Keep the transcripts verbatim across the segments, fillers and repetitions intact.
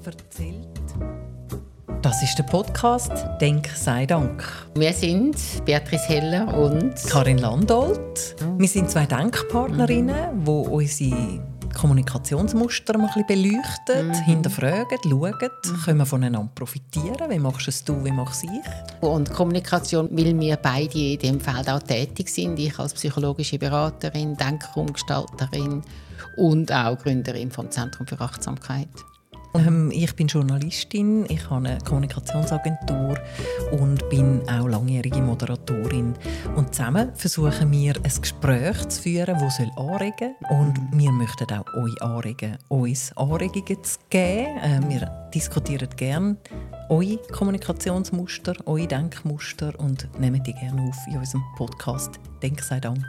erzählt. Das ist der Podcast «Denk, sei Dank». Wir sind Beatrice Heller und Karin Landolt. Wir sind zwei Denkpartnerinnen, die unsere Kommunikationsmuster mal ein bisschen beleuchten, mhm. hinterfragen, schauen, mhm. können wir voneinander profitieren. Wie machst es du, wie machst ich? Und Kommunikation, weil wir beide in diesem Feld auch tätig sind. Ich als psychologische Beraterin, Denkraumgestalterin und auch Gründerin vom Zentrum für Achtsamkeit. Ähm, ich bin Journalistin, ich habe eine Kommunikationsagentur und bin auch langjährige Moderatorin. Und zusammen versuchen wir, ein Gespräch zu führen, das anregen soll. Und wir möchten auch euch anregen, uns Anregungen zu geben. Äh, wir diskutieren gerne eure Kommunikationsmuster, eure Denkmuster und nehmen die gerne auf in unserem Podcast «Denk, sei Dank».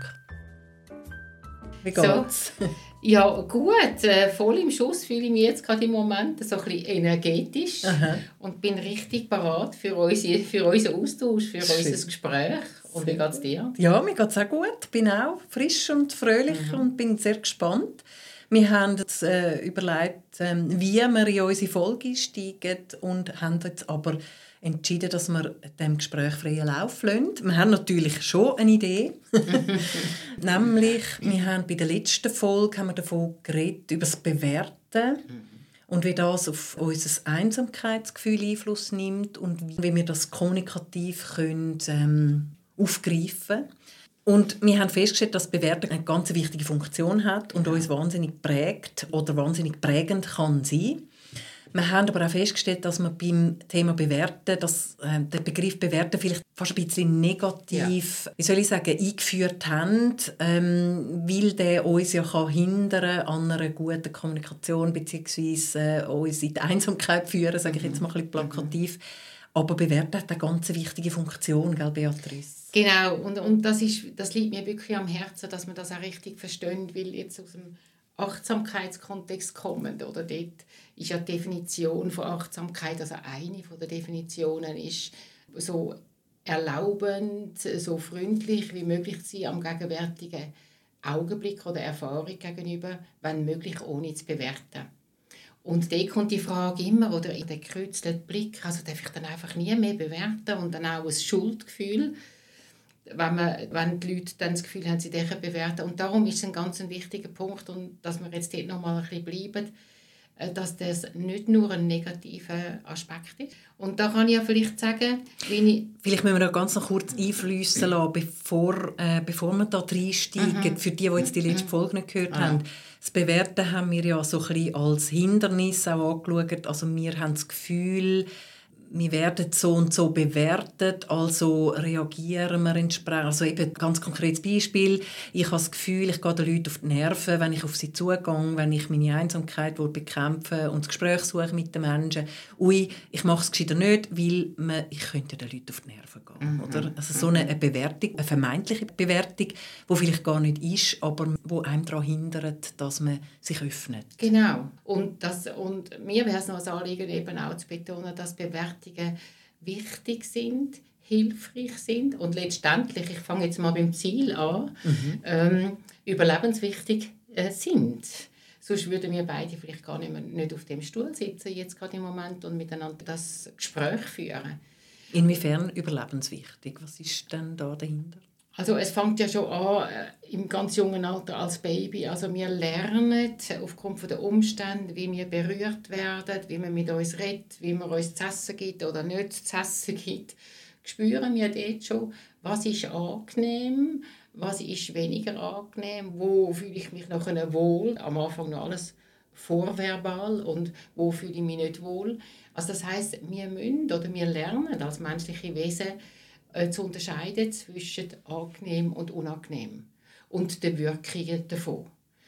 Wie geht's? So. Ja, gut. Äh, voll im Schuss fühle ich mich jetzt gerade im Moment so ein bisschen energetisch. Aha. Und bin richtig bereit für, unsere, für unseren Austausch, für Schön. Unser Gespräch. Und wie geht es dir? Ja, mir geht es auch gut. Ich bin auch frisch und fröhlich mhm. und bin sehr gespannt. Wir haben jetzt äh, überlegt, äh, wie wir in unsere Folge einsteigen und haben jetzt aber entschieden, dass wir dem Gespräch freien Lauf lassen. Wir haben natürlich schon eine Idee. Nämlich, wir haben bei der letzten Folge haben wir davon geredet, über das Bewerten und wie das auf unser Einsamkeitsgefühl Einfluss nimmt und wie wir das kommunikativ können, ähm, aufgreifen können. Und wir haben festgestellt, dass Bewertung eine ganz wichtige Funktion hat und uns wahnsinnig prägt oder wahnsinnig prägend kann sein. Wir haben aber auch festgestellt, dass wir beim Thema Bewerten, dass äh, der Begriff Bewerten vielleicht fast ein bisschen negativ, ja. wie soll ich sagen, eingeführt haben, ähm, weil der uns ja kann hindern an einer guten Kommunikation beziehungsweise äh, uns in die Einsamkeit führen, sage ich jetzt mal ein bisschen plakativ. Aber Bewerten hat eine ganz wichtige Funktion, gell, Beatrice? Genau, und, und das, ist, das liegt mir wirklich am Herzen, dass man das auch richtig versteht, weil jetzt aus dem Achtsamkeitskontext kommend, oder dort ist ja die Definition von Achtsamkeit, also eine der Definitionen ist, so erlaubend, so freundlich wie möglich zu sein am gegenwärtigen Augenblick oder Erfahrung gegenüber, wenn möglich, ohne zu bewerten. Und da kommt die Frage immer, oder in den gekreuzten Blick, also darf ich dann einfach nie mehr bewerten und dann auch ein Schuldgefühl, wenn, man, wenn die Leute dann das Gefühl haben, sie dürfen bewerten. Und darum ist es ein ganz wichtiger Punkt, und dass wir jetzt dort noch mal ein bisschen bleiben, dass das nicht nur ein negativer Aspekt ist. Und da kann ich ja vielleicht sagen, wie ich... Vielleicht müssen wir noch ganz noch kurz einfliessen lassen, bevor, äh, bevor wir da reinsteigen, mhm. für die, die jetzt die letzte Folge nicht gehört mhm. haben. Das Bewerten haben wir ja so ein bisschen als Hindernis auch angeschaut. Also wir haben das Gefühl, wir werden so und so bewertet, also reagieren wir entsprechend. Also eben ein ganz konkretes Beispiel. Ich habe das Gefühl, ich gehe den Leuten auf die Nerven, wenn ich auf sie zugehe, wenn ich meine Einsamkeit bekämpfe und das Gespräch suche mit den Menschen. Ui, ich mache es gescheiter nicht, weil man, ich könnte den Leuten auf die Nerven gehen. Mhm. Oder? Also so eine Bewertung, eine vermeintliche Bewertung, die vielleicht gar nicht ist, aber die einem daran hindert, dass man sich öffnet. Genau. Und, das, und mir wäre es noch ein Anliegen, eben auch zu betonen, dass Bewertungen wichtig sind, hilfreich sind und letztendlich, ich fange jetzt mal beim Ziel an, mhm. ähm, überlebenswichtig äh, sind. Sonst würden wir beide vielleicht gar nicht, mehr, nicht auf dem Stuhl sitzen, jetzt gerade im Moment, und miteinander das Gespräch führen. Inwiefern überlebenswichtig? Was ist denn da dahinter? Also es fängt ja schon an äh, im ganz jungen Alter als Baby. Also wir lernen aufgrund der Umstände, wie wir berührt werden, wie man mit uns redet, wie man uns zu essen gibt oder nicht zu essen gibt. Spüren wir dort schon, was ist angenehm, was ist weniger angenehm, wo fühle ich mich nachher wohl. Am Anfang noch alles vorverbal und wo fühle ich mich nicht wohl. Also das heisst, wir müssen oder wir lernen als menschliche Wesen zu unterscheiden zwischen angenehm und unangenehm und den Wirkungen davon.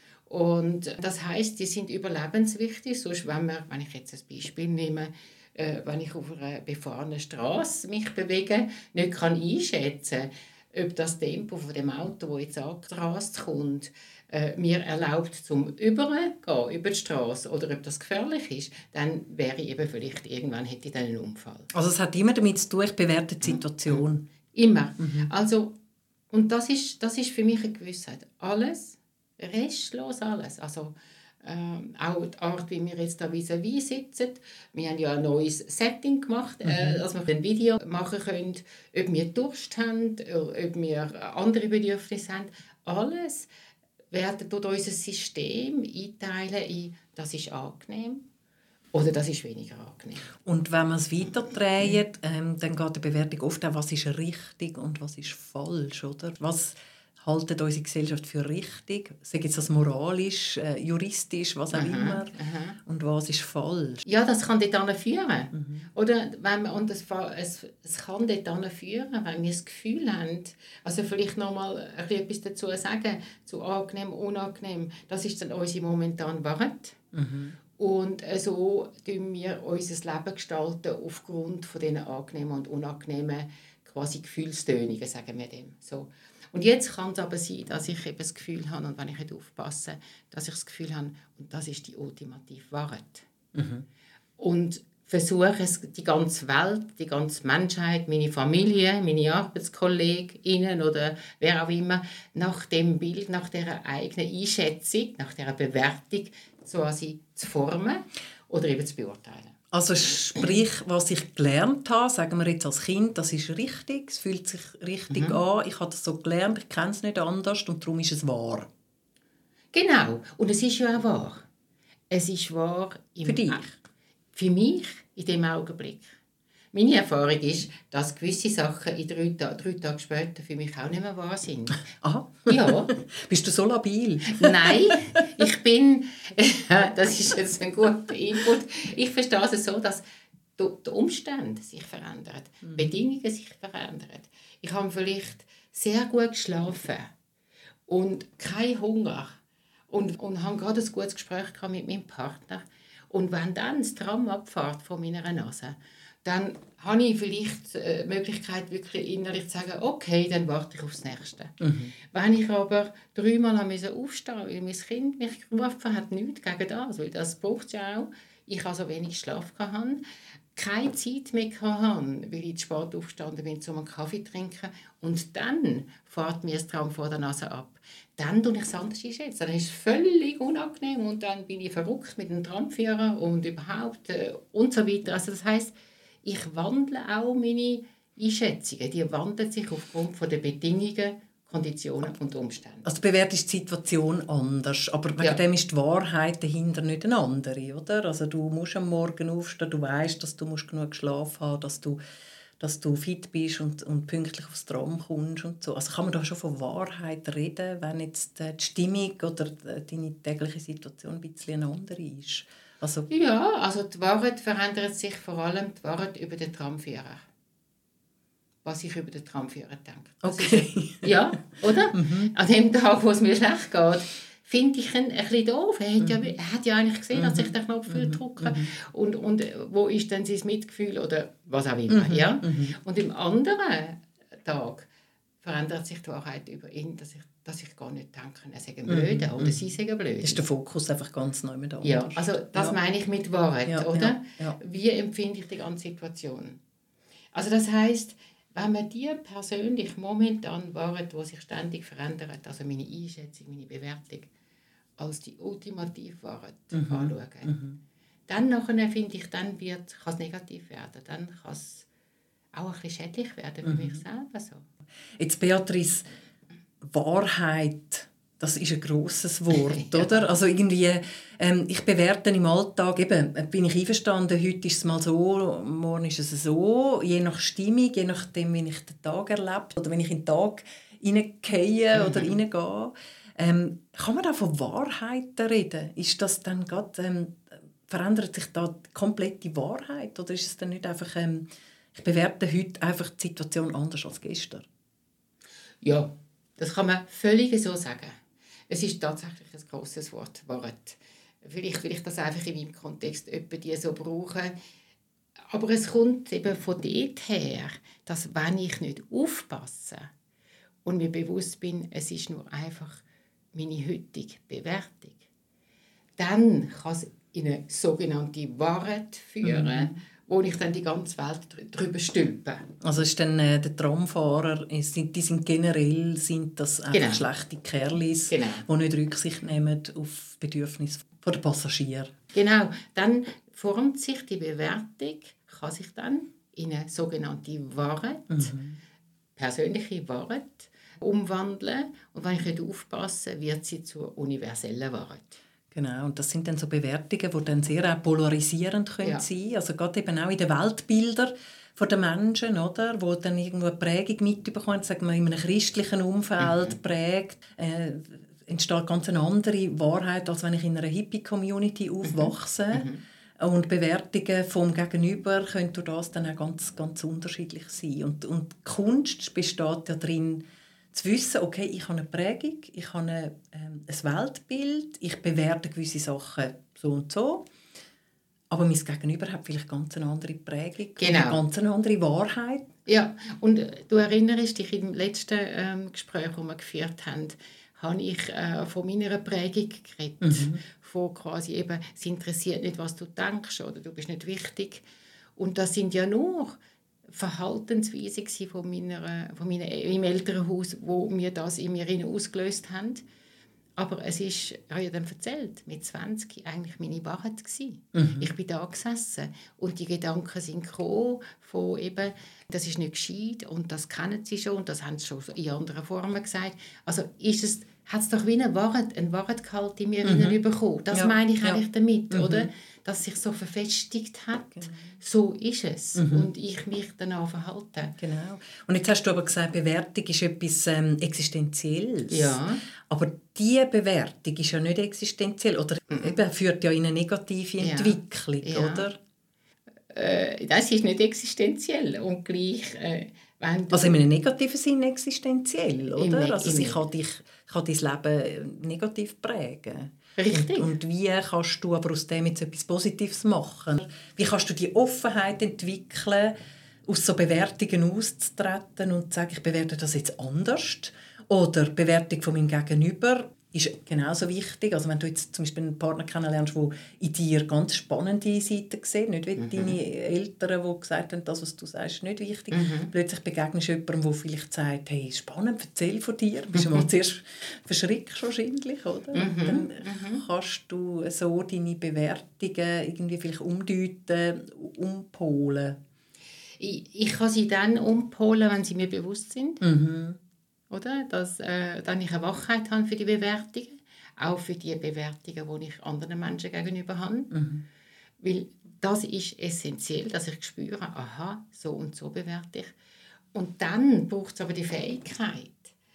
Und das heisst, die sind überlebenswichtig. Sonst, wenn, wir, wenn ich jetzt ein Beispiel nehme, äh, wenn ich auf einer befahrenen Straße mich bewege, nicht kann einschätzen, ob das Tempo von dem Auto, das jetzt angerast kommt, äh, mir erlaubt, zum Übergehen über die Straße oder ob das gefährlich ist, dann wäre ich eben vielleicht, irgendwann hätte ich dann einen Unfall. Also es hat immer damit zu tun, ich bewerte die Situation. Mhm. Immer. Mhm. Also, und das ist, das ist für mich eine Gewissheit. Alles, restlos alles. Also Ähm, auch die Art, wie wir jetzt da vis-à-vis sitzen. Wir haben ja ein neues Setting gemacht, äh, dass wir ein Video machen können, ob wir Durst haben, ob wir andere Bedürfnisse haben. Alles werden durch unser System einteilen in «das ist angenehm» oder «das ist weniger angenehm». Und wenn man es weiterdreht, ähm, dann geht die Bewertung oft auch, was ist richtig und was ist falsch, oder? Was haltet unsere Gesellschaft für richtig? Sei jetzt das moralisch, äh, juristisch, was auch Aha, immer. aha. Und was ist falsch? Ja, das kann dort führen. Mhm. Oder wenn man, und es, es, es kann dort führen, wenn wir das Gefühl haben, also vielleicht noch mal etwas dazu sagen, zu angenehm, unangenehm, das ist dann unsere momentane Wahrheit. Mhm. Und so gestalten wir unser Leben gestalten aufgrund von diesen angenehmen und unangenehmen quasi Gefühlstönungen, sagen wir dem. So. Und jetzt kann es aber sein, dass ich eben das Gefühl habe, und wenn ich nicht aufpasse, dass ich das Gefühl habe, und das ist die ultimative Wahrheit. Mhm. Und versuche es, die ganze Welt, die ganze Menschheit, meine Familie, meine ArbeitskollegInnen oder wer auch immer, nach dem Bild, nach dieser eigenen Einschätzung, nach dieser Bewertung quasi zu formen oder eben zu beurteilen. Also sprich, was ich gelernt habe, sagen wir jetzt als Kind, das ist richtig, es fühlt sich richtig Mhm. an, ich habe das so gelernt, ich kenne es nicht anders und darum ist es wahr. Genau, und es ist ja auch wahr. Es ist wahr im Für dich? Für mich in dem Augenblick. Meine Erfahrung ist, dass gewisse Sachen in drei, Ta- drei Tage später für mich auch nicht mehr wahr sind. Aha. Ja. Bist du so labil? Nein, ich bin, das ist jetzt ein guter Input, ich verstehe es so, dass die Umstände sich verändern, mhm. Bedingungen sich verändern. Ich habe vielleicht sehr gut geschlafen und keinen Hunger und, und habe gerade ein gutes Gespräch mit meinem Partner. Und wenn dann das Tram abfährt von meiner Nase, dann habe ich vielleicht die Möglichkeit, wirklich innerlich zu sagen, okay, dann warte ich aufs Nächste. Mhm. Wenn ich aber dreimal aufstehen musste, weil mein Kind mich gerufen hat, nichts gegen das, weil das braucht es ja auch, ich also wenig Schlaf hatte, keine Zeit mehr hatte, weil ich zu spät aufgestanden bin, um einen Kaffee zu trinken, und dann fährt mir das Tram vor der Nase ab. Dann tue ich es anders einschätzen. Dann ist es völlig unangenehm und dann bin ich verrückt mit dem Tramführer und überhaupt äh, und so weiter. Also das heisst, ich wandle auch meine Einschätzungen. Die wandeln sich aufgrund von der Bedingungen, Konditionen und Umstände. Also du bewertest die Situation anders, aber wegen Ja. dem ist die Wahrheit dahinter nicht eine andere, oder? Also du musst am Morgen aufstehen, du weißt, dass du musst genug Schlaf haben, dass du dass du fit bist und, und pünktlich aufs Tram kommst und so. Also kann man da schon von Wahrheit reden, wenn jetzt die Stimmung oder deine tägliche Situation ein bisschen eine andere ist? Also ja, also die Wahrheit verändert sich vor allem die Wahrheit über den Tramführer. Was ich über den Tramführer denke. Das okay. Ist, ja, oder? Mhm. An dem Tag, wo es mir schlecht geht, finde ich ihn ein bisschen doof. Er hat, ja, er hat ja eigentlich gesehen, dass ich den Knopf mhm. drücke. Mhm. Und, und wo ist denn sein Mitgefühl oder was auch immer. Mhm. Ja? Mhm. Und im anderen Tag verändert sich die Wahrheit über ihn, dass ich, dass ich gar nicht denke, er sei blöd mhm. oder sie sei blöd. Das ist der Fokus einfach ganz neu mit Ja, also das ja. meine ich mit Wahrheit, ja, oder? Ja, ja. Wie empfinde ich die ganze Situation? Also das heisst, wenn man die persönlich momentan Wahrheit, die sich ständig verändert, also meine Einschätzung, meine Bewertung, als die ultimative Wahrheit mhm. anschauen, mhm. dann nachher, finde ich, dann wird, kann es negativ werden. Dann kann es auch ein bisschen schädlich werden für mhm. mich selber. So. Jetzt, Beatrice, Wahrheit, das ist ein grosses Wort, ja. oder? Also irgendwie, ähm, ich bewerte im Alltag, eben, bin ich einverstanden, heute ist es mal so, morgen ist es so, je nach Stimmung, je nachdem, wie ich den Tag erlebe oder wenn ich in den Tag hineingehe mhm. oder hineingehe. Ähm, kann man da von Wahrheiten reden? Ist das dann grad, ähm, verändert sich da die komplette Wahrheit oder ist es dann nicht einfach, ähm, ich bewerte heute einfach die Situation anders als gestern? Ja, das kann man völlig so sagen. Es ist tatsächlich ein grosses Wort, Wahrheit. Vielleicht will ich das einfach in meinem Kontext etwa die so brauchen. Aber es kommt eben von dort her, dass wenn ich nicht aufpasse und mir bewusst bin, es ist nur einfach meine heutige Bewertung, dann kann es in eine sogenannte Wahrheit führen, mhm. wo ich dann die ganze Welt drüber stülpe. Also ist dann äh, der Tramfahrer, sind, die sind generell sind das einfach Genau. schlechte Kerlis, Genau. die nicht Rücksicht nehmen auf die Bedürfnisse der Passagiere. Genau, dann formt sich die Bewertung, kann sich dann in eine sogenannte Wahrheit, mhm. persönliche Wahrheit, umwandeln. Und wenn ich nicht aufpasse, wird sie zur universellen Wahrheit. Genau, und das sind dann so Bewertungen, die dann sehr auch polarisierend können ja. sein. Also gerade eben auch in den Weltbildern der Menschen, oder, wo dann irgendwo eine Prägung mitbekommen, sagen wir in einem christlichen Umfeld mhm. prägt, äh, entsteht ganz eine andere Wahrheit, als wenn ich in einer Hippie-Community aufwachse. Mhm. Und Bewertungen vom Gegenüber können durch das dann auch ganz, ganz unterschiedlich sein. Und, und Kunst besteht ja darin, zu wissen, okay, ich habe eine Prägung, ich habe eine, ähm, ein Weltbild, ich bewerte gewisse Sachen so und so, aber mein Gegenüber hat vielleicht ganz eine andere Prägung, genau. eine ganz eine andere Wahrheit. Ja, und du erinnerst dich im letzten ähm, Gespräch, das wir geführt haben, habe ich äh, von meiner Prägung geredet, mhm. von quasi eben, es interessiert nicht, was du denkst oder du bist nicht wichtig. Und das sind ja nur Verhaltensweise von, meiner, von meiner, meinem Elternhaus, wo mir das in mir ausgelöst haben. Aber es ist, ich habe ja dann erzählt, mit zwanzig eigentlich meine Wahrheit gewesen. Mhm. Ich bin da gesessen und die Gedanken sind gekommen von eben, das ist nicht gescheit und das kennen sie schon und das haben sie schon in anderen Formen gesagt. Also ist es, hat es doch wie eine Wahrheit, eine Wahrheitgehalt in mir mhm. bekommen. Das ja. meine ich eigentlich ja. damit, mhm. oder? Dass sich so verfestigt hat. Genau. So ist es. Mhm. Und ich mich danach verhalte. Genau. Und jetzt hast du aber gesagt, Bewertung ist etwas ähm, Existenzielles. Ja. Aber diese Bewertung ist ja nicht existenziell. Oder mhm. eben, führt ja in eine negative Entwicklung, ja. oder? Äh, das ist nicht existenziell. Und gleich... Äh, also in einem negativen Sinn existenziell, oder? Im, also ich kann, dich, kann dein Leben negativ prägen. Richtig. Und, und wie kannst du aber aus dem jetzt etwas Positives machen? Wie kannst du die Offenheit entwickeln, aus so Bewertungen auszutreten und zu sagen, ich bewerte das jetzt anders? Oder die Bewertung von meinem Gegenüber ist genauso wichtig. Also wenn du jetzt zum Beispiel einen Partner kennenlernst, der in dir ganz spannende Seiten sieht, nicht wie mhm. deine Eltern, die gesagt haben, das, was du sagst, ist nicht wichtig. Mhm. Plötzlich begegnest du jemandem, der vielleicht sagt, hey, spannend, erzähl von dir. Du bist mhm. mal zuerst verschreckt wahrscheinlich, oder? Mhm. Dann mhm. kannst du so deine Bewertungen irgendwie vielleicht umdeuten, umpolen. Ich, ich kann sie dann umpolen, wenn sie mir bewusst sind. Mhm. Oder? Dass äh, dann ich eine Wachheit habe für die Bewertungen, auch für die Bewertungen, die ich anderen Menschen gegenüber habe. Mhm. Weil das ist essentiell, dass ich spüre, aha, so und so bewerte ich. Und dann braucht es aber die Fähigkeit,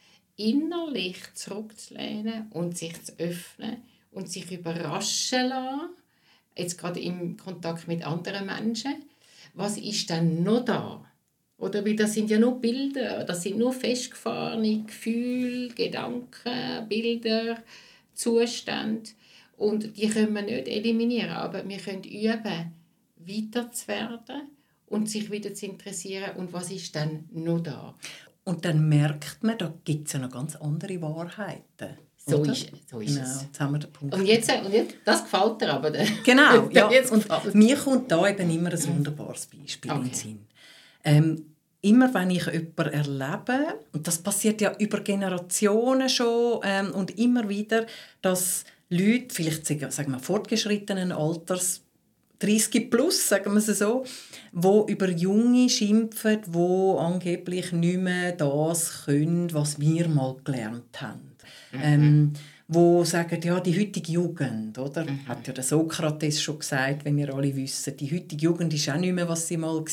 innerlich zurückzulehnen und sich zu öffnen und sich überraschen lassen, jetzt gerade im Kontakt mit anderen Menschen, was ist denn noch da? Oder weil das sind ja nur Bilder, das sind nur festgefahrene Gefühle, Gedanken, Bilder, Zustände. Und die können wir nicht eliminieren, aber wir können üben, weiter zu werden und sich wieder zu interessieren. Und was ist dann noch da? Und dann merkt man, da gibt es ja noch ganz andere Wahrheiten. So oder? ist, so ist genau, es. Jetzt haben wir den Punkt. Und jetzt, und jetzt, das gefällt dir aber. Genau, ja. Und mir kommt da eben immer ein wunderbares Beispiel okay. in den Sinn. Ähm, immer wenn ich jemanden erlebe, und das passiert ja über Generationen schon ähm, und immer wieder, dass Leute, vielleicht sagen wir fortgeschrittenen Alters, dreißig plus, sagen wir es so, die über Junge schimpfen, die angeblich nicht mehr das können, was wir mal gelernt haben. Mhm. Ähm, wo sagen, ja, die heutige Jugend, oder? Mhm. Hat ja der Sokrates schon gesagt, wenn wir alle wissen, die heutige Jugend ist auch nicht mehr, was sie mal war.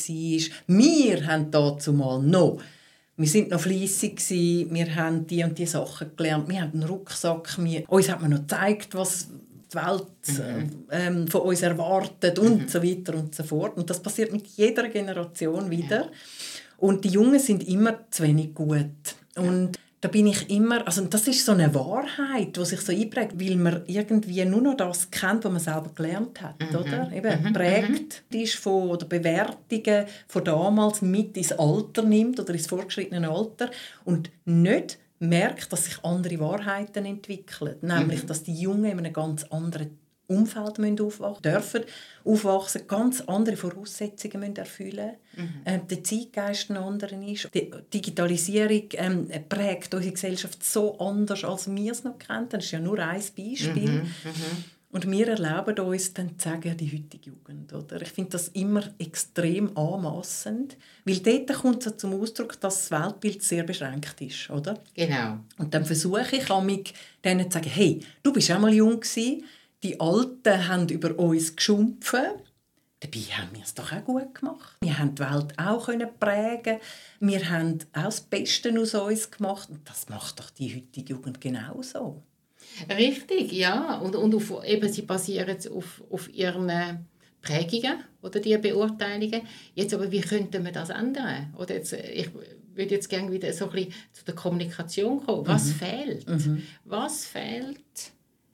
Wir haben dazu mal noch. Wir sind noch fleissig gewesen, wir haben die und die Sachen gelernt, wir haben einen Rucksack, wir, uns hat man noch gezeigt, was die Welt mhm. ähm, von uns erwartet und mhm. so weiter und so fort. Und das passiert mit jeder Generation wieder. Ja. Und die Jungen sind immer zu wenig gut. Und da bin ich immer, also das ist so eine Wahrheit, die sich so einprägt, weil man irgendwie nur noch das kennt, was man selber gelernt hat, mhm. oder? Eben mhm. prägt mhm. ist von oder Bewertungen von damals mit ins Alter nimmt oder ins fortgeschrittene Alter und nicht merkt, dass sich andere Wahrheiten entwickeln, nämlich, mhm. dass die Jungen in einem ganz anderen Umfeld müssen aufwachsen dürfen, aufwachsen, ganz andere Voraussetzungen müssen erfüllen müssen. Mhm. Ähm, der Zeitgeist ein anderer ist. Die Digitalisierung ähm, prägt unsere Gesellschaft so anders, als wir es noch kennen. Das ist ja nur ein Beispiel. Mhm. Mhm. Und wir erlauben uns dann zu sagen, die heutige Jugend. Oder? Ich finde das immer extrem anmassend, weil dort kommt es zum Ausdruck, dass das Weltbild sehr beschränkt ist. Oder? Genau. Und dann versuche ich, mich denen zu sagen, hey, du bist auch mal jung gewesen, die Alten haben über uns geschumpft, dabei haben wir es doch auch gut gemacht. Wir haben die Welt auch prägen, wir haben auch das Beste aus uns gemacht und das macht doch die heutige Jugend genauso. Richtig, ja. Und, und auf, eben, sie basieren auf, auf ihren Prägungen oder die Beurteilungen. Jetzt aber, wie könnte man das ändern? Oder jetzt, ich würde jetzt gerne wieder so ein bisschen zu der Kommunikation kommen. Was mhm. fehlt? Mhm. Was fehlt,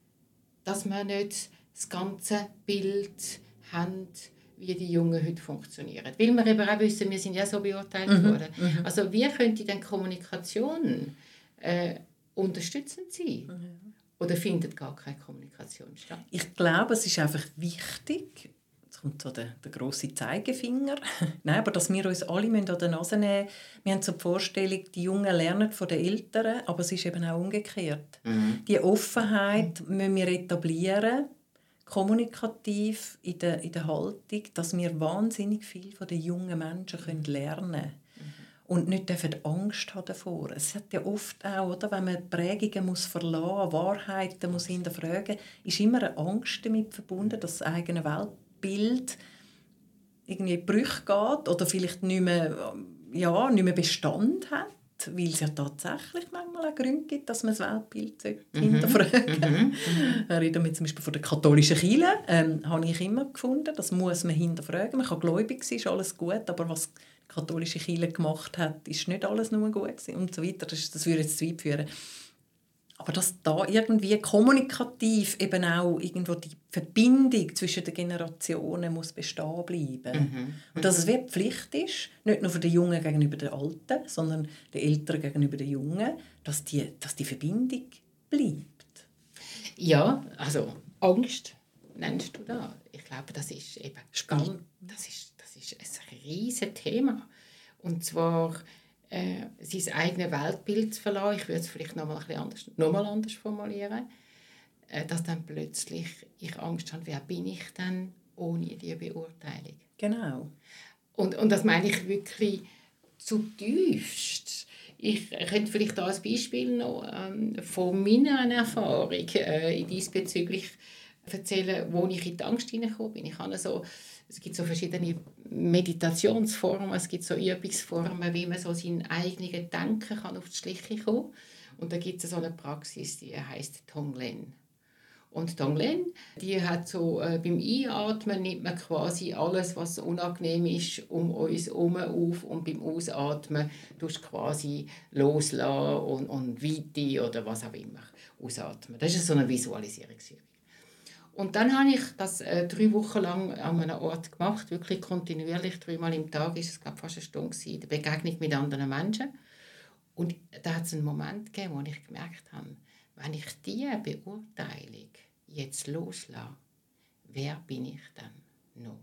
dass wir nicht das ganze Bild haben, wie die Jungen heute funktionieren? Weil wir eben auch wissen, wir sind ja so beurteilt mhm. worden. Mhm. Also wie könnte denn Kommunikation äh, unterstützend sein? Mhm. Oder findet gar keine Kommunikation statt? Ich glaube, es ist einfach wichtig, jetzt kommt so der, der grosse Zeigefinger, Nein, aber dass wir uns alle an der Nase nehmen müssen. Wir haben so die Vorstellung, die Jungen lernen von den Älteren, aber es ist eben auch umgekehrt. Mhm. Die Offenheit mhm. müssen wir etablieren, kommunikativ in der, in der Haltung, dass wir wahnsinnig viel von den jungen Menschen können lernen können. Und nicht Angst haben davor. Es hat ja oft auch, oder, wenn man Prägungen muss verlassen, Wahrheiten muss hinterfragen, ist immer eine Angst damit verbunden, dass das eigene Weltbild irgendwie in Brüche geht oder vielleicht nicht mehr, ja, nicht mehr Bestand hat, weil es ja tatsächlich manchmal auch Gründe gibt, dass man das Weltbild mhm. hinterfragen sollte. Mhm. Reden wir zum Beispiel von der katholischen Kirche, ähm, habe ich immer gefunden, das muss man hinterfragen. Man kann gläubig sein, ist alles gut, aber was die katholische Kirche gemacht hat, ist nicht alles nur gut gewesen und so weiter. Das, das würde jetzt zu weit führen. Aber dass da irgendwie kommunikativ eben auch irgendwo die Verbindung zwischen den Generationen muss bestehen bleiben. Mhm. Und dass es wie Pflicht ist, nicht nur für die Jungen gegenüber den Alten, sondern den Älteren gegenüber den Jungen, dass die, dass die Verbindung bleibt. Ja, also Angst nennst du da. Ich glaube, das ist eben ganz, das ist, das ist ein riesiges Thema. Und zwar äh, sein eigenes Weltbild zu verlassen, ich würde es vielleicht noch mal ein bisschen anders, noch mal anders formulieren, äh, dass dann plötzlich ich Angst habe, wer bin ich denn ohne diese Beurteilung? Genau. Und, und das meine ich wirklich zutiefst. Ich könnte vielleicht da ein Beispiel noch ähm, von meiner Erfahrung äh, diesbezüglich erzählen, wo ich in die Angst hineingekommen bin. Ich habe so, es gibt so verschiedene Meditationsformen, es gibt so Übungsformen, wie man so seinen eigenen Denken kann auf die Schliche kommen. Und da gibt es so eine Praxis, die heisst Tonglen. Und Tonglen, die hat so, äh, beim Einatmen nimmt man quasi alles, was unangenehm ist, um uns herum auf, und beim Ausatmen tust du quasi loslassen und, und Weite oder was auch immer ausatmen. Das ist so eine Visualisierungsübung. Und dann habe ich das äh, drei Wochen lang an einem Ort gemacht, wirklich kontinuierlich, dreimal im Tag, ist es glaube fast eine Stunde gewesen, die Begegnung mit anderen Menschen. Und da hat es einen Moment gegeben, wo ich gemerkt habe, wenn ich diese Beurteilung jetzt loslasse, wer bin ich dann noch?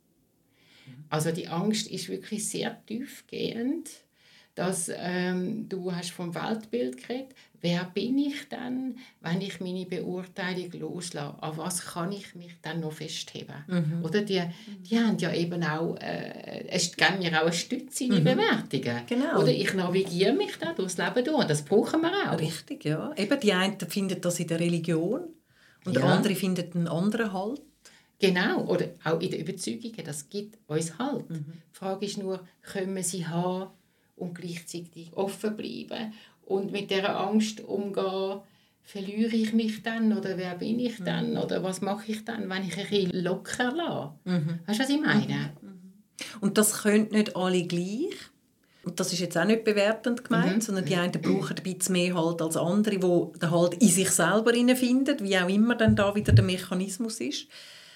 Mhm. Also die Angst ist wirklich sehr tiefgehend, dass ähm, du hast vom Weltbild geredet. Wer bin ich dann, wenn ich meine Beurteilung loslasse? An was kann ich mich dann noch festheben? Mhm. Oder die, die haben ja eben auch, äh, es geben mir auch eine Stütze in die mhm. Bewertungen. Genau. Oder ich navigiere mich da durchs Leben durch. Das brauchen wir auch. Richtig, ja. Eben die einen finden das in der Religion und ja. andere finden einen anderen Halt. Genau, oder auch in den Überzeugungen. Das gibt uns Halt. Mhm. Die Frage ist nur, können wir sie haben und gleichzeitig offen bleiben und mit dieser Angst umgehen, verliere ich mich dann oder wer bin ich dann mhm. oder was mache ich dann, wenn ich ein bisschen locker lasse. Mhm. Weißt du, was ich meine? Mhm. Und das können nicht alle gleich. Und das ist jetzt auch nicht bewertend gemeint, mhm. sondern die einen brauchen ein bisschen mehr Halt als andere, die den Halt in sich selber finden, wie auch immer dann da wieder der Mechanismus ist.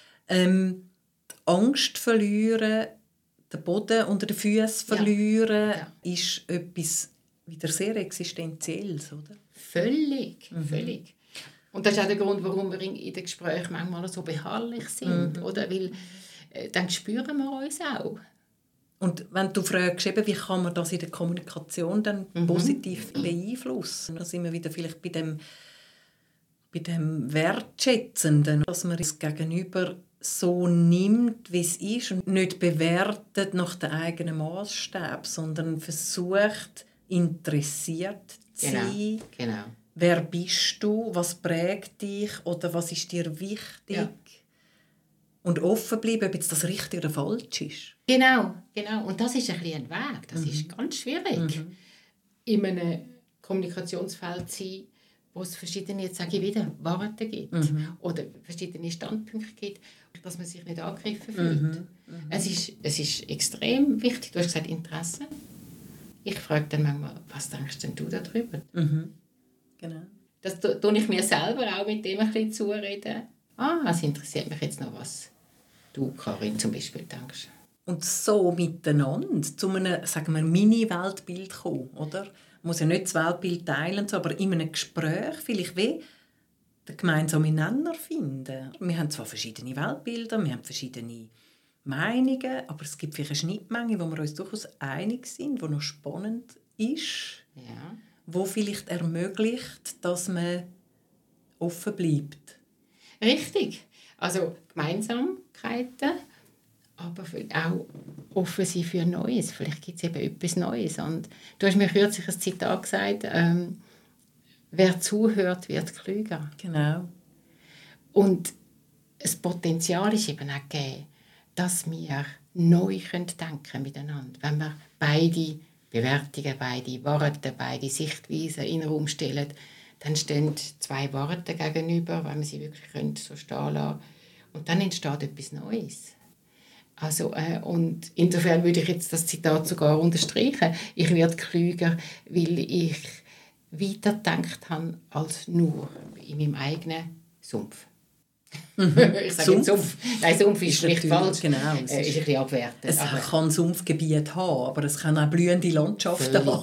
Ähm, die Angst verlieren, den Boden unter den Füßen verlieren, ja. Ja. ist etwas wieder sehr Existenzielles, oder? Völlig, mhm. völlig. Und das ist auch der Grund, warum wir in den Gesprächen manchmal so beharrlich sind. Mhm. Oder? Weil äh, dann spüren wir uns auch. Und wenn du fragst, eben, wie kann man das in der Kommunikation dann mhm. positiv beeinflussen, dann sind wir wieder vielleicht bei dem, bei dem Wertschätzenden, dass man es gegenüber so nimmt, wie es ist und nicht bewertet nach dem eigenen Maßstab, sondern versucht, interessiert zu genau. sein. Genau. Wer bist du? Was prägt dich? Oder was ist dir wichtig? Ja. Und offen bleiben, ob jetzt das richtig oder falsch ist. Genau, genau. Und das ist ein bisschen ein Weg. Das mhm. ist ganz schwierig. Mhm. In einem Kommunikationsfeld zu sein, wo es verschiedene, jetzt sage ich wieder, Worte gibt. Mhm. Oder verschiedene Standpunkte gibt, dass man sich nicht angegriffen fühlt. Mhm. Mhm. Es, ist, es ist extrem wichtig. Du hast gesagt, Interesse. Ich frage dann manchmal, was denkst denn du darüber? Mhm. Genau. Das tue ich mir selber auch mit dem ein bisschen zureden. Ah, es interessiert mich jetzt noch, was du, Karin, zum Beispiel denkst. Und so miteinander zu einem, sagen wir, Mini-Weltbild kommen, oder? Man muss ja nicht das Weltbild teilen, aber in einem Gespräch vielleicht wie den gemeinsamen Nenner finden. Wir haben zwar verschiedene Weltbilder, wir haben verschiedene Meinungen, aber es gibt vielleicht eine Schnittmenge, wo wir uns durchaus einig sind, die noch spannend ist, ja. wo vielleicht ermöglicht, dass man offen bleibt. Richtig. Also Gemeinsamkeiten, aber auch offen sein für Neues. Vielleicht gibt es eben etwas Neues. Und du hast mir kürzlich ein Zitat gesagt, ähm, wer zuhört, wird klüger. Genau. Und das Potenzial ist eben auch gegeben, dass wir neu denken können miteinander. Wenn wir beide Bewertungen, beide Worte, beide Sichtweisen in den Raum stellen, dann stehen zwei Worte gegenüber, wenn man sie wirklich so stehen lassen. Und dann entsteht etwas Neues. Also, äh, und insofern würde ich jetzt das Zitat sogar unterstreichen. Ich werde klüger, weil ich weiter gedacht habe als nur in meinem eigenen Sumpf. Mhm. Ich sage Sumpf? Sumpf. Nein, Sumpf ist, ist nicht falsch. Genau, es äh, ist, ist ein bisschen abwertend. Es aber kann Sumpfgebiet haben, aber es kann auch blühende Landschaften haben.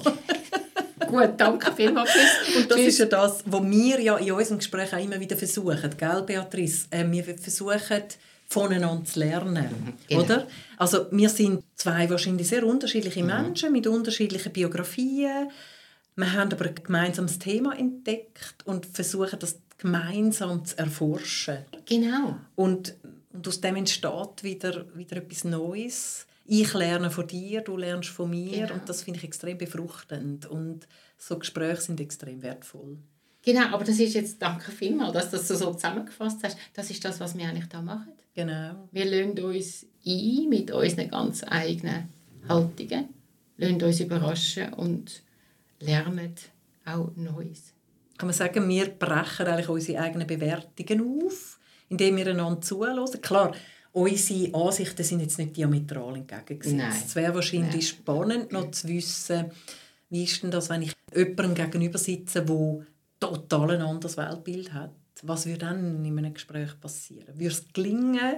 Gut, danke vielmals. Und das ist ja das, was wir ja in unserem Gespräch auch immer wieder versuchen, gell, Beatrice? Äh, wir versuchen, voneinander zu lernen, mhm, genau. Oder? Also wir sind zwei wahrscheinlich sehr unterschiedliche mhm. Menschen mit unterschiedlichen Biografien. Wir haben aber ein gemeinsames Thema entdeckt und versuchen, das gemeinsam zu erforschen. Genau. Und, und aus dem entsteht wieder, wieder etwas Neues. Ich lerne von dir, du lernst von mir. Genau. Und das finde ich extrem befruchtend. Und so Gespräche sind extrem wertvoll. Genau, aber das ist jetzt, danke vielmals, dass du das so zusammengefasst hast. Das ist das, was wir eigentlich da machen. Genau. Wir lassen uns ein mit unseren ganz eigenen Haltungen, lassen uns überraschen und lernen auch Neues. Kann man sagen, wir brechen eigentlich unsere eigenen Bewertungen auf, indem wir einander zuhören. Klar, unsere Ansichten sind jetzt nicht diametral entgegengesetzt. Nein. Es wäre wahrscheinlich Nein. spannend, noch zu wissen, wie ist denn das, wenn ich jemandem gegenüber sitze, der total ein anderes Weltbild hat. Was würde dann in einem Gespräch passieren? Würde es gelingen,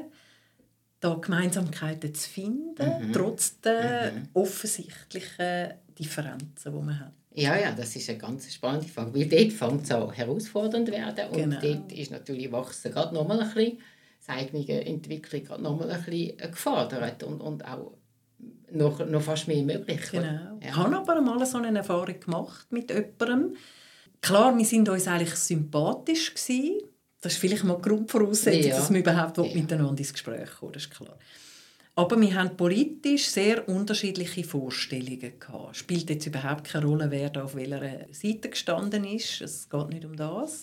da Gemeinsamkeiten zu finden, mhm. trotz der mhm. offensichtlichen Differenzen, die man hat? Ja, ja, das ist eine ganz spannende Frage, weil dort fängt es auch herausfordernd werden und genau. dort ist natürlich Wachsen gerade noch mal ein bisschen, die eigene Entwicklung gerade noch mal ein bisschen gefordert und, und auch noch, noch fast mehr möglich. Genau. Ja. Ich habe aber mal so eine Erfahrung gemacht mit jemandem. Klar, wir waren uns eigentlich sympathisch gewesen. Das ist vielleicht mal die Grundvoraussetzung, ja. dass wir überhaupt ja. miteinander ins Gespräch kommen, das ist klar. Aber wir hatten politisch sehr unterschiedliche Vorstellungen gehabt. Spielt jetzt überhaupt keine Rolle, wer da auf welcher Seite gestanden ist. Es geht nicht um das.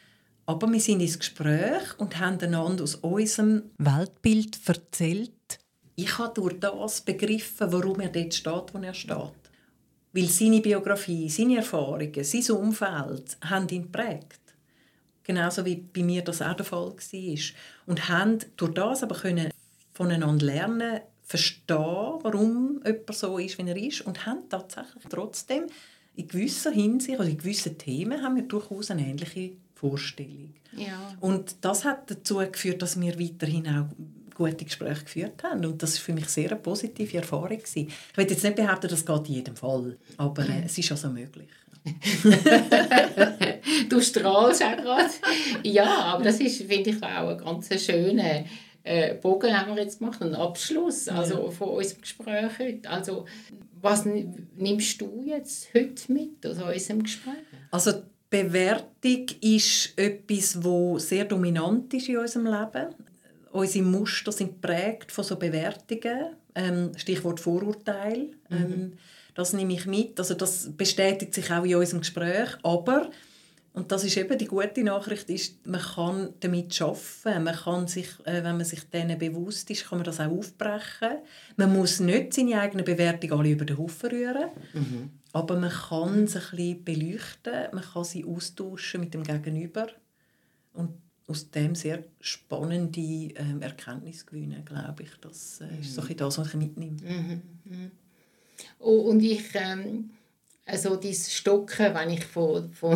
Aber wir sind ins Gespräch und haben einander aus unserem Weltbild erzählt. Ich habe durch das begriffen, warum er dort steht, wo er steht. Weil seine Biografie, seine Erfahrungen, sein Umfeld haben ihn geprägt. Genauso wie bei mir das auch der Fall war. Und haben durch das aber können voneinander lernen, verstehen, warum jemand so ist, wie er ist. Und haben tatsächlich trotzdem in gewisser Hinsicht, also in gewissen Themen, haben wir durchaus eine ähnliche Vorstellung. Ja. Und das hat dazu geführt, dass wir weiterhin auch gute Gespräche geführt haben. Und das war für mich sehr eine positive Erfahrung. Ich will jetzt nicht behaupten, das geht in jedem Fall, aber äh, es ist also möglich. Du strahlst auch gerade. Ja, aber das ist, finde ich, auch ein ganz schöner äh, Bogen haben wir jetzt gemacht, einen Abschluss also, ja. von unserem Gespräch heute. Also, was nimmst du jetzt heute mit aus unserem Gespräch? Also die Bewertung ist etwas, das sehr dominant ist in unserem Leben. Unsere Muster sind geprägt von so Bewertungen. Ähm, Stichwort Vorurteil. Mhm. Ähm, das nehme ich mit. Also das bestätigt sich auch in unserem Gespräch. Aber, und das ist eben die gute Nachricht, ist, man kann damit arbeiten. Man kann sich, äh, wenn man sich denen bewusst ist, kann man das auch aufbrechen. Man muss nicht seine eigenen Bewertungen alle über den Haufen rühren. Mhm. Aber man kann sie ein bisschen beleuchten. Man kann sie austauschen mit dem Gegenüber. Und aus dem sehr spannende ähm, Erkenntnisse gewinnen, glaube ich. Das äh, ist so ein das, was ich mitnehme. Mhm. Mhm. Oh, und ich, ähm, also dieses Stocken, wenn ich von, von,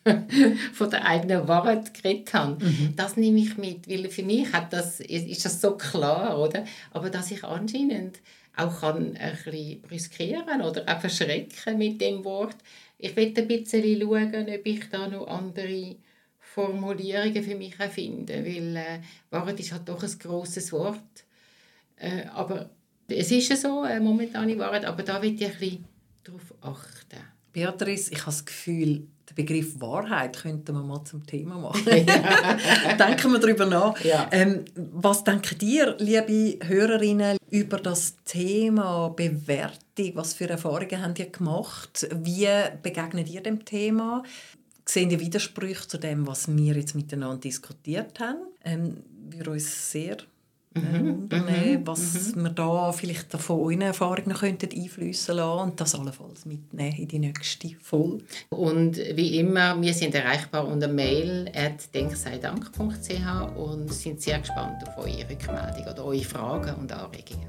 von der eigenen Wahrheit geredet habe, mhm. das nehme ich mit, weil für mich hat das, ist das so klar, oder? Aber dass ich anscheinend auch kann ein bisschen brüskieren oder auch verschrecken mit dem Wort. Ich will ein bisschen schauen, ob ich da noch andere Formulierungen für mich finden, weil äh, Wahrheit ist halt doch ein grosses Wort. Äh, aber es ist ja so, eine momentane Wahrheit, aber da will ich ein bisschen darauf achten. Beatrice, ich habe das Gefühl, den Begriff Wahrheit könnten wir mal zum Thema machen. Denken wir darüber nach. Ja. Ähm, was denken ihr, liebe Hörerinnen, über das Thema Bewertung? Was für Erfahrungen habt ihr gemacht? Wie begegnet ihr dem Thema? Sehen die Widersprüche zu dem, was wir jetzt miteinander diskutiert haben? Ähm, wir uns sehr äh, wundern, mhm. was mhm. wir da vielleicht von euren Erfahrungen könnten einfließen lassen und das allenfalls mitnehmen in die nächste Folge. Und wie immer, wir sind erreichbar unter mail at denkseidank punkt c h und sind sehr gespannt auf eure Rückmeldung oder eure Fragen und Anregungen.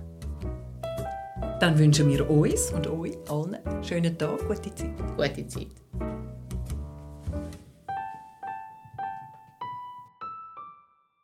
Dann wünschen wir uns und euch allen einen schönen Tag, gute Zeit. Gute Zeit.